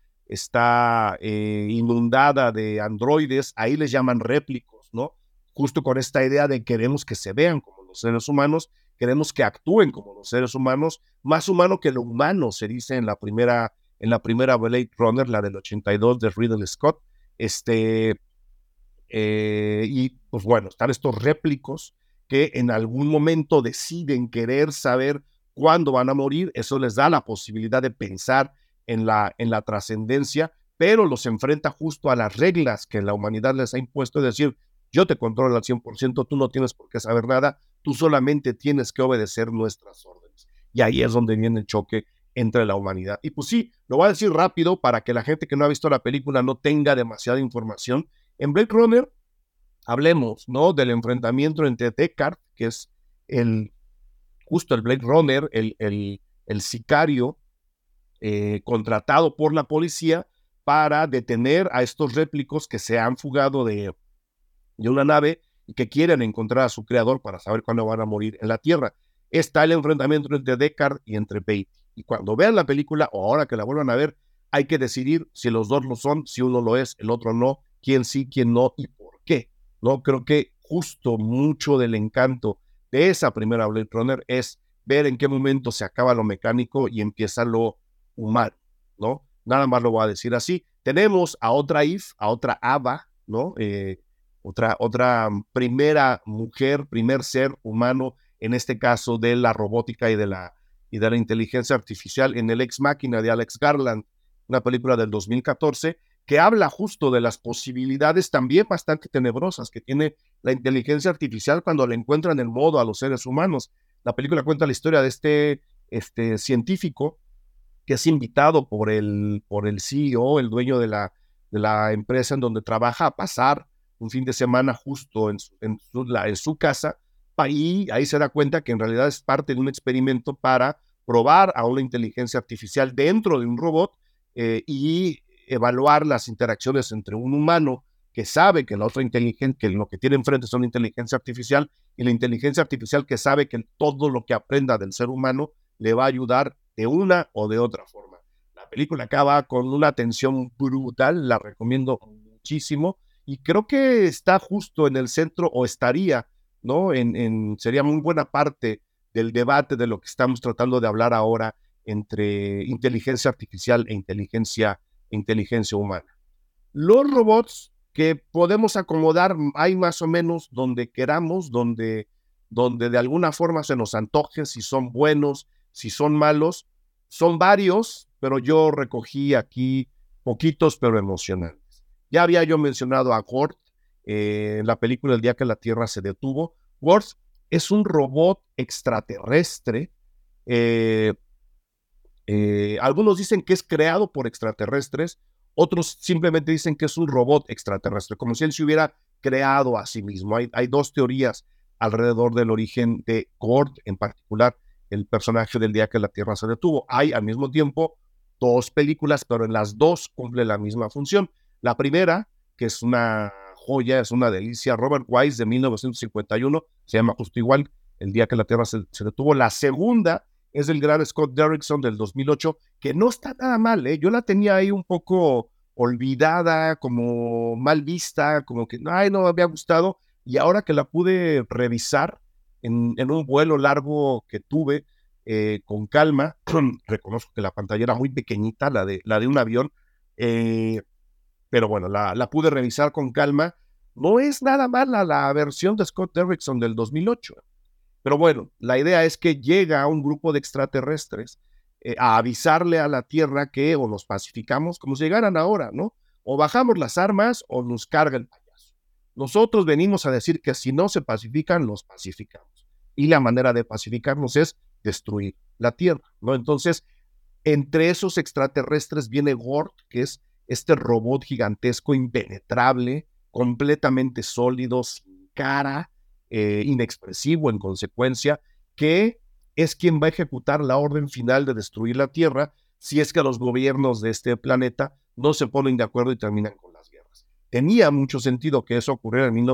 inundada de androides, ahí les llaman réplicos, ¿no? Justo con esta idea de queremos que se vean como los seres humanos, queremos que actúen como los seres humanos, más humano que lo humano, se dice en la primera Blade Runner, la del 82 de Ridley Scott. Y pues bueno, están estos réplicos que en algún momento deciden querer saber cuándo van a morir. Eso les da la posibilidad de pensar en la trascendencia, pero los enfrenta justo a las reglas que la humanidad les ha impuesto, es decir, yo te controlo al 100%, tú no tienes por qué saber nada, tú solamente tienes que obedecer nuestras órdenes. Y ahí es donde viene el choque entre la humanidad. Y pues sí, lo voy a decir rápido para que la gente que no ha visto la película no tenga demasiada información. En Blade Runner hablemos, ¿no? Del enfrentamiento entre Deckard, que es justo el Blade Runner, el sicario contratado por la policía para detener a estos réplicos que se han fugado de una nave y que quieren encontrar a su creador para saber cuándo van a morir en la Tierra. Está el enfrentamiento entre Deckard y entre Beatty. Y cuando vean la película, o ahora que la vuelvan a ver, hay que decidir si los dos lo son, si uno lo es, el otro no, quién sí, quién no y por qué. ¿No? Creo que justo mucho del encanto de esa primera Blade Runner es ver en qué momento se acaba lo mecánico y empieza lo humano, ¿no? Nada más lo voy a decir así. Tenemos a otra Eve, a otra Ava, ¿no? Otra primera mujer, primer ser humano, en este caso de la robótica y de la inteligencia artificial en el Ex Machina de Alex Garland, una película del 2014, que habla justo de las posibilidades también bastante tenebrosas que tiene la inteligencia artificial cuando le encuentran el modo a los seres humanos. La película cuenta la historia de este científico que es invitado por el CEO, el dueño de la empresa en donde trabaja, a pasar un fin de semana justo en su casa, y ahí se da cuenta que en realidad es parte de un experimento para probar a una inteligencia artificial dentro de un robot y evaluar las interacciones entre un humano que sabe que la otra inteligencia, que lo que tiene enfrente es una inteligencia artificial, y la inteligencia artificial que sabe que todo lo que aprenda del ser humano le va a ayudar de una o de otra forma. La película acaba con una tensión brutal, la recomiendo muchísimo, y creo que está justo en el centro, o estaría, ¿no? Sería muy buena parte del debate de lo que estamos tratando de hablar ahora entre inteligencia artificial e inteligencia humana. Los robots que podemos acomodar hay más o menos donde queramos, donde de alguna forma se nos antoje, si son buenos, si son malos. Son varios, pero yo recogí aquí poquitos, pero emocionantes. Ya había yo mencionado a Worf en la película El día que la Tierra se detuvo. Worf es un robot extraterrestre. Algunos dicen que es creado por extraterrestres, otros simplemente dicen que es un robot extraterrestre, como si él se hubiera creado a sí mismo. Hay dos teorías alrededor del origen de Gord, en particular el personaje del día que la Tierra se detuvo. Hay al mismo tiempo dos películas, pero en las dos cumple la misma función. La primera, que es una joya, es una delicia, Robert Wise de 1951, se llama justo igual, El día que la Tierra se detuvo. La segunda es el gran Scott Derrickson del 2008, que no está nada mal, ¿eh? Yo la tenía ahí un poco olvidada, como mal vista, como que no me había gustado, y ahora que la pude revisar en un vuelo largo que tuve con calma, reconozco que la pantalla era muy pequeñita, la de un avión, pero bueno, la pude revisar con calma. No es nada mala la versión de Scott Derrickson del 2008. Pero bueno, la idea es que llega un grupo de extraterrestres a avisarle a la Tierra que o nos pacificamos, como si llegaran ahora, ¿no? O bajamos las armas o nos carga el payaso. Nosotros venimos a decir que si no se pacifican, los pacificamos. Y la manera de pacificarnos es destruir la Tierra, ¿no? Entonces, entre esos extraterrestres viene Gort, que es este robot gigantesco, impenetrable, completamente sólido, sin cara, inexpresivo en consecuencia, que es quien va a ejecutar la orden final de destruir la Tierra si es que los gobiernos de este planeta no se ponen de acuerdo y terminan con las guerras. Tenía mucho sentido que eso ocurriera en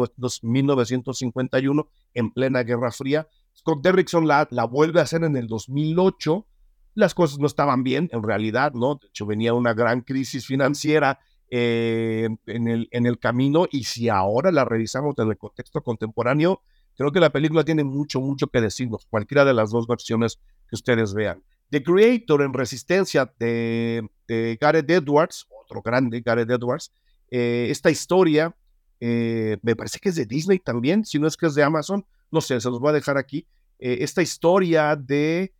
1951, en plena Guerra Fría. Scott Derrickson la vuelve a hacer en el 2008. Las cosas no estaban bien, en realidad, ¿no? De hecho, venía una gran crisis financiera en el camino, y si ahora la revisamos en el contexto contemporáneo, creo que la película tiene mucho que decirnos, cualquiera de las dos versiones que ustedes vean. The Creator, en Resistencia, de Gareth Edwards, otro grande, Gareth Edwards, esta historia, me parece que es de Disney también, si no es que es de Amazon, no sé, se los voy a dejar aquí. Esta historia de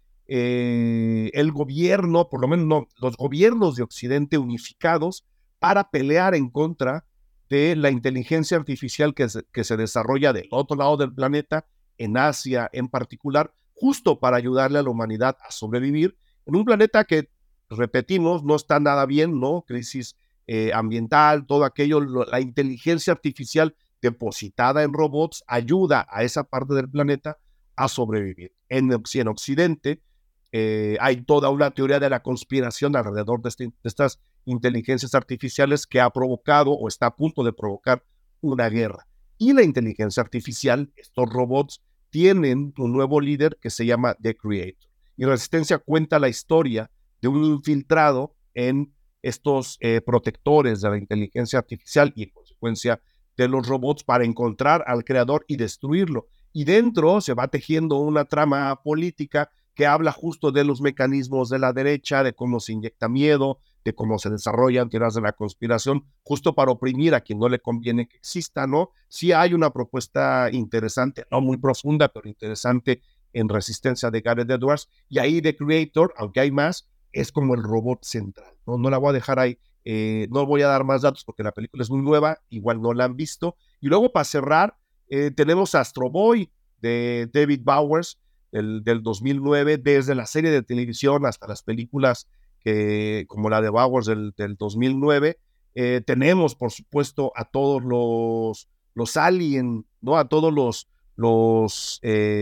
el gobierno, por lo menos no, los gobiernos de Occidente unificados para pelear en contra de la inteligencia artificial que se desarrolla del otro lado del planeta, en Asia en particular, justo para ayudarle a la humanidad a sobrevivir en un planeta que, repetimos, no está nada bien, ¿no? Crisis ambiental, todo aquello, la inteligencia artificial depositada en robots ayuda a esa parte del planeta a sobrevivir. En Occidente hay toda una teoría de la conspiración alrededor de estas inteligencias artificiales que ha provocado o está a punto de provocar una guerra. Y la inteligencia artificial, estos robots, tienen un nuevo líder que se llama The Creator. Y Resistencia cuenta la historia de un infiltrado en estos protectores de la inteligencia artificial y en consecuencia de los robots para encontrar al creador y destruirlo. Y dentro se va tejiendo una trama política que habla justo de los mecanismos de la derecha, de cómo se inyecta miedo, de cómo se desarrollan teorías de la conspiración, justo para oprimir a quien no le conviene que exista, ¿no? Sí hay una propuesta interesante, no muy profunda, pero interesante en Resistencia de Gareth Edwards, y ahí The Creator, aunque hay más, es como el robot central, ¿no? No la voy a dejar ahí, no voy a dar más datos porque la película es muy nueva, igual no la han visto. Y luego, para cerrar, tenemos Astro Boy de David Bowers, del 2009, desde la serie de televisión hasta las películas como la de Bowers del 2009. Tenemos, por supuesto, a todos los Alien, ¿no? A todos los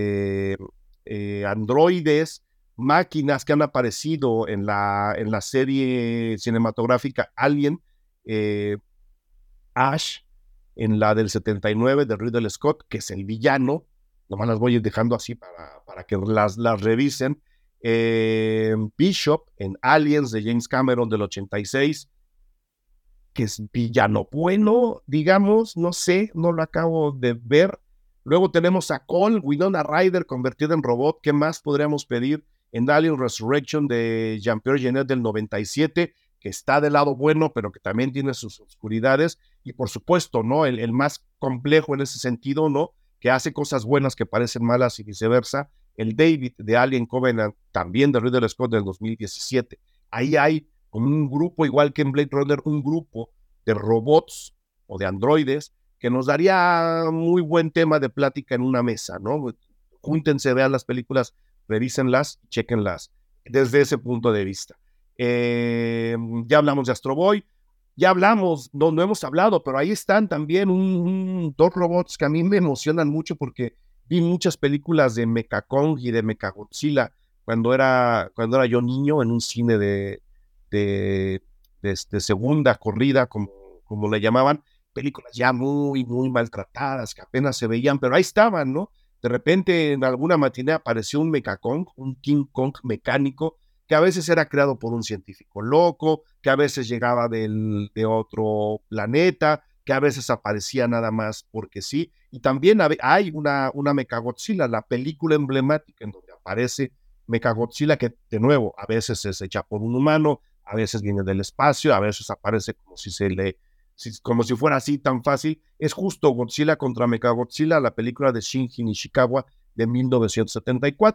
androides, máquinas que han aparecido en la serie cinematográfica Alien, Ash, en la del 79 de Ridley Scott, que es el villano. Nomás las voy a ir dejando así para que las revisen. Bishop en Aliens de James Cameron del 86, que es villano bueno, digamos, no sé, no lo acabo de ver. Luego tenemos a Cole, Winona Ryder convertida en robot. ¿Qué más podríamos pedir? En Alien Resurrection de Jean-Pierre Jeunet del 97, que está del lado bueno, pero que también tiene sus oscuridades. Y por supuesto, ¿no? El más complejo en ese sentido, ¿no? Que hace cosas buenas que parecen malas y viceversa. El David de Alien Covenant, también de Ridley Scott del 2017. Ahí hay como un grupo, igual que en Blade Runner, un grupo de robots o de androides que nos daría muy buen tema de plática en una mesa, ¿no? Júntense, vean las películas, revísenlas, chequenlas desde ese punto de vista. Ya hablamos de Astro Boy, ya hablamos, no hemos hablado, pero ahí están también dos robots que a mí me emocionan mucho porque vi muchas películas de Mechakong y de Mechagodzilla cuando era yo niño en un cine de segunda corrida, como le llamaban, películas ya muy maltratadas, que apenas se veían, pero ahí estaban, ¿no? De repente en alguna matiné apareció un Mechakong, un King Kong mecánico, que a veces era creado por un científico loco, que a veces llegaba de otro planeta, que a veces aparecía nada más porque sí. Y también hay una Mechagodzilla, la película emblemática en donde aparece Mechagodzilla, que de nuevo a veces es hecha por un humano, a veces viene del espacio, a veces aparece como si fuera así tan fácil. Es justo Godzilla contra Mechagodzilla, la película de Shinji Nishikawa de 1974.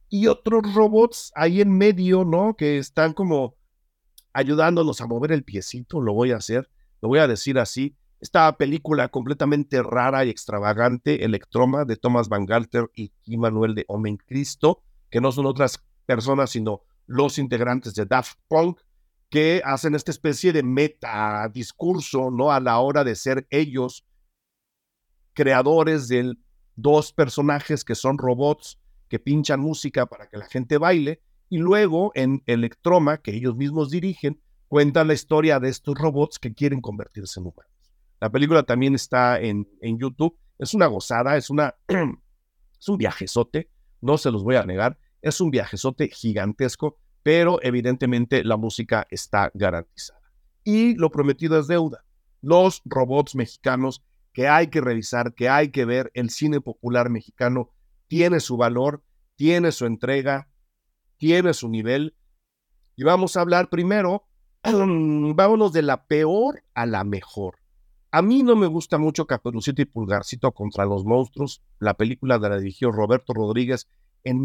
y otros robots ahí en medio, ¿no? Que están como ayudándonos a mover el piecito, lo voy a hacer, lo voy a decir así. Esta película completamente rara y extravagante, Electroma, de Thomas Van Galter y Immanuel de Omencristo, que no son otras personas, sino los integrantes de Daft Punk, que hacen esta especie de meta discurso, ¿no? A la hora de ser ellos creadores de dos personajes que son robots que pinchan música para que la gente baile, y luego en Electroma, que ellos mismos dirigen, cuentan la historia de estos robots que quieren convertirse en humanos. La película también está en YouTube, es una gozada, es un viajezote, no se los voy a negar, es un viajezote gigantesco, pero evidentemente la música está garantizada. Y lo prometido es deuda. Los robots mexicanos que hay que revisar, que hay que ver, el cine popular mexicano tiene su valor, tiene su entrega, tiene su nivel. Y vamos a hablar primero, vámonos de la peor a la mejor. A mí no me gusta mucho Caperucita y Pulgarcito contra los monstruos, la película de la dirigió Roberto Rodríguez en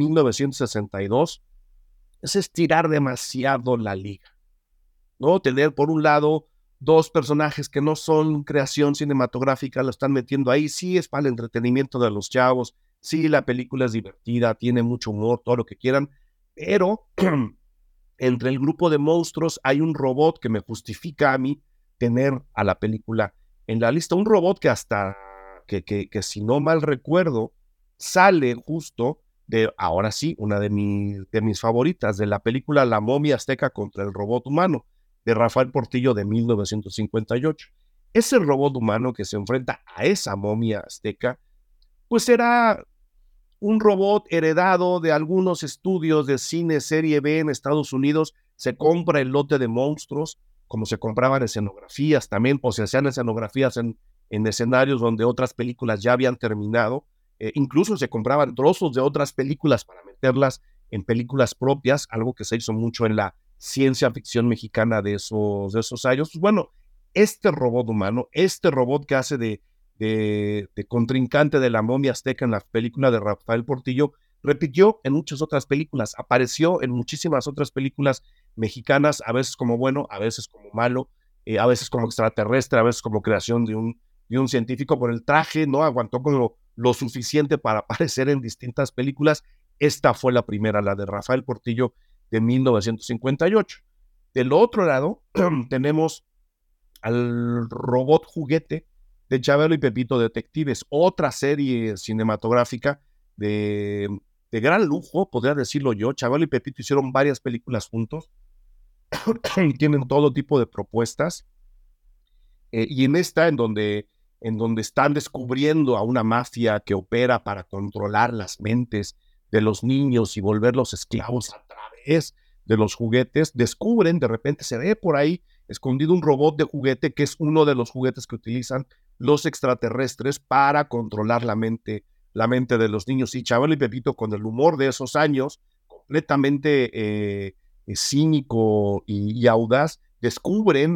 1962. Es estirar demasiado la liga, ¿no? Tener por un lado dos personajes que no son creación cinematográfica, lo están metiendo ahí, sí es para el entretenimiento de los chavos, sí la película es divertida, tiene mucho humor, todo lo que quieran, pero entre el grupo de monstruos hay un robot que me justifica a mí tener a la película en la lista. Un robot que hasta, que si no mal recuerdo, sale justo de, ahora sí, una de mis favoritas, de la película La momia azteca contra el robot humano, de Rafael Portillo de 1958. Ese robot humano que se enfrenta a esa momia azteca, pues era un robot heredado de algunos estudios de cine serie B en Estados Unidos. Se compra el lote de monstruos, como se compraban escenografías también, o se hacían escenografías en escenarios donde otras películas ya habían terminado. Incluso se compraban trozos de otras películas para meterlas en películas propias, algo que se hizo mucho en la ciencia ficción mexicana de esos años. Pues bueno, este robot humano, este robot que hace de contrincante de la momia azteca en la película de Rafael Portillo, repitió en muchas otras películas, apareció en muchísimas otras películas mexicanas, a veces como bueno, a veces como malo, a veces como extraterrestre, a veces como creación de un científico. Por el traje, ¿no? Aguantó como lo suficiente para aparecer en distintas películas. Esta fue la primera, la de Rafael Portillo de 1958. Del otro lado, tenemos al robot juguete de Chabelo y Pepito Detectives, otra serie cinematográfica de gran lujo, podría decirlo yo. Chabelo y Pepito hicieron varias películas juntos y tienen todo tipo de propuestas. Y en esta, en donde están descubriendo a una mafia que opera para controlar las mentes de los niños y volverlos esclavos a través de los juguetes, descubren, de repente se ve por ahí escondido un robot de juguete que es uno de los juguetes que utilizan los extraterrestres para controlar la mente de los niños. Y Chabelo y Pepito, con el humor de esos años, completamente cínico y audaz, descubren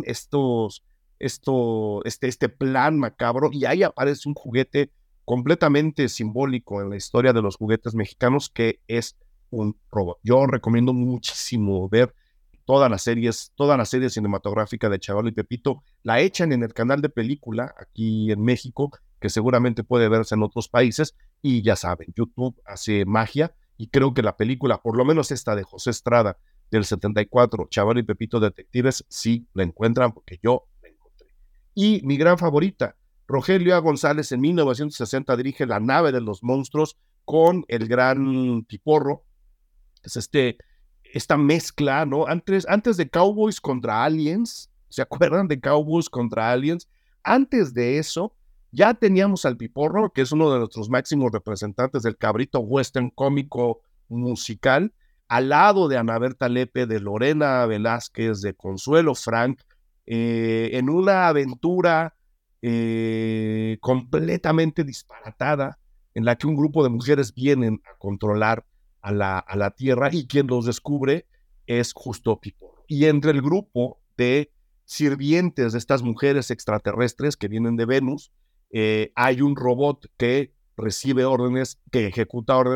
este plan macabro, y ahí aparece un juguete completamente simbólico en la historia de los juguetes mexicanos, que es un robot. Yo recomiendo muchísimo ver toda la serie cinematográfica de Chabelo y Pepito. La echan en el canal de película aquí en México, que seguramente puede verse en otros países, y ya saben, YouTube hace magia, y creo que la película, por lo menos esta de José Estrada del 74, Chabelo y Pepito Detectives, sí la encuentran, porque yo la encontré. Y mi gran favorita, Rogelio A. González, en 1960 dirige La nave de los monstruos con el gran Piporro. Es esta mezcla, ¿no? Antes de Cowboys contra Aliens, ¿se acuerdan de Cowboys contra Aliens? Antes de eso, ya teníamos al Piporro, que es uno de nuestros máximos representantes del cabrito western cómico musical, al lado de Ana Berta Lepe, de Lorena Velázquez, de Consuelo Frank, en una aventura completamente disparatada, en la que un grupo de mujeres vienen a controlar a la Tierra, y quien los descubre es justo Piporro. Y entre el grupo de sirvientes de estas mujeres extraterrestres que vienen de Venus, hay un robot que recibe órdenes, que ejecuta órdenes,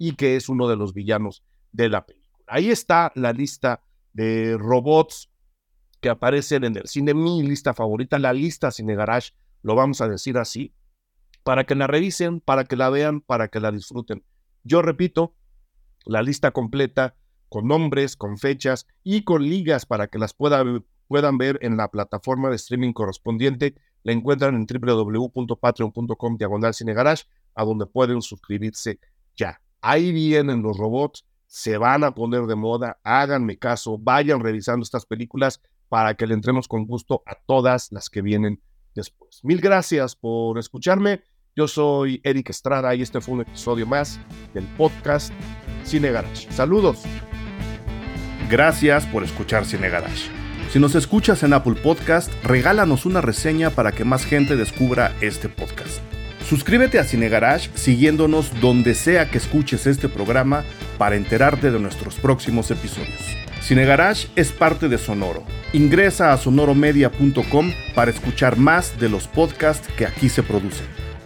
y que es uno de los villanos de la película. Ahí está la lista de robots que aparecen en el cine, mi lista favorita, la lista Cine Garage, lo vamos a decir así, para que la revisen, para que la vean, para que la disfruten. Yo repito, la lista completa, con nombres, con fechas y con ligas para que las puedan ver en la plataforma de streaming correspondiente. La encuentran en www.patreon.com/cinegarage, a donde pueden suscribirse ya. Ahí vienen los robots, se van a poner de moda, háganme caso, vayan revisando estas películas para que le entremos con gusto a todas las que vienen después. Mil gracias por escucharme. Yo soy Eric Estrada y este fue un episodio más del podcast Cine Garage. Saludos. Gracias por escuchar Cine Garage. Si nos escuchas en Apple Podcast, regálanos una reseña para que más gente descubra este podcast. Suscríbete a Cine Garage siguiéndonos donde sea que escuches este programa para enterarte de nuestros próximos episodios. Cine Garage es parte de Sonoro. Ingresa a sonoromedia.com para escuchar más de los podcasts que aquí se producen.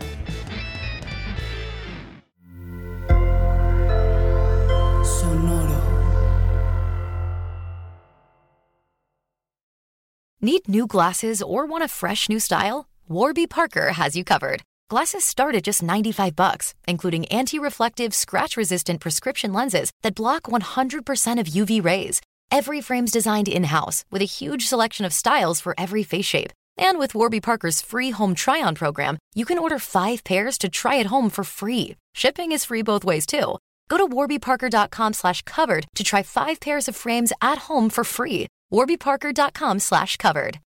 Need new glasses or want a fresh new style? Warby Parker has you covered. Glasses start at just $95, including anti-reflective, scratch-resistant prescription lenses that block 100% of UV rays. Every frame's designed in-house with a huge selection of styles for every face shape. And with Warby Parker's free home try-on program, you can order 5 pairs to try at home for free. Shipping is free both ways, too. Go to warbyparker.com/covered to try 5 pairs of frames at home for free. warbyparker.com/covered.